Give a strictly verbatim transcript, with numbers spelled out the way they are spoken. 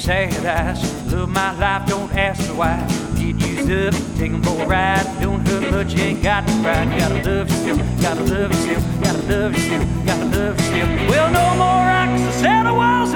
sad eyes. Love my life, don't ask me why. Get used up, take 'em for a ride. Don't hurt much, you ain't got to cry. Gotta love you still, gotta love you still, gotta love you still, gotta love you still. Well, no more rocks, the saddle walls